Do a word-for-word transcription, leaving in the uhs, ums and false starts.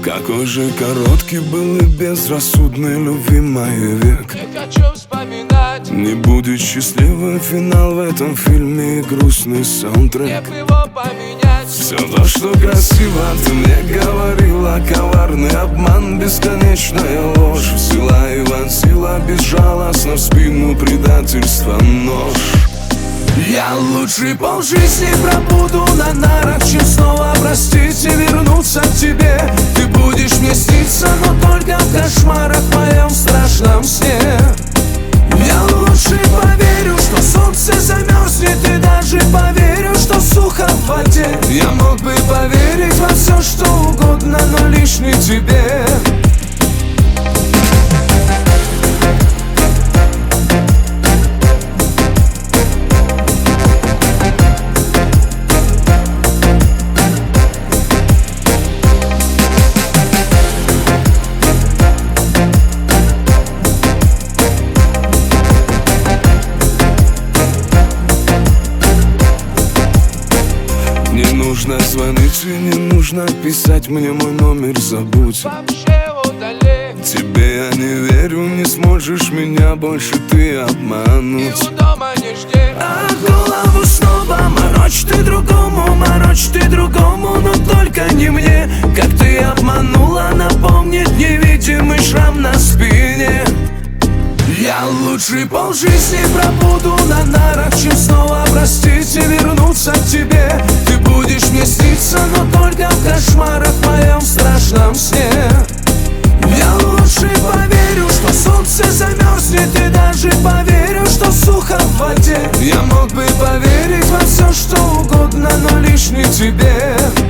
Какой же короткий был и безрассудный любимый век. Не хочу вспоминать. Не будет счастливый финал в этом фильме и грустный саундтрек. Нет его поменять. Все то, что красиво, ты мне говорила. Коварный обман, бесконечная ложь. Взяла и вонзила безжалостно в спину предательства нож. Я лучше полжизни пробуду на нарах, чем снова простить и вернуться к тебе. Ты будешь мне сниться, но только в кошмарах, в моем страшном сне. Я лучше поверю, что солнце замерзнет, и даже поверю, что сухо в воде. Я мог бы поверить во все, что угодно, но лишь не тебе. Не нужно звонить и не нужно писать, мне мой номер забудь. Вообще удали. Тебе я не верю, не сможешь меня больше ты И обмануть. у дома не жди. А голову снова морочь ты другому, морочь ты другому, но только не мне. Как ты обманула, напомнит невидимый шрам на спине. Я лучше полжизни пробуду на нарах, чем снова простить и вернуться к тебе. Ты будешь мне сниться, но только в кошмарах, в моем страшном сне. Я лучше поверю, что солнце замерзнет, и даже поверю, что сухо в воде. Я мог бы поверить во все, что угодно, но лишь не тебе.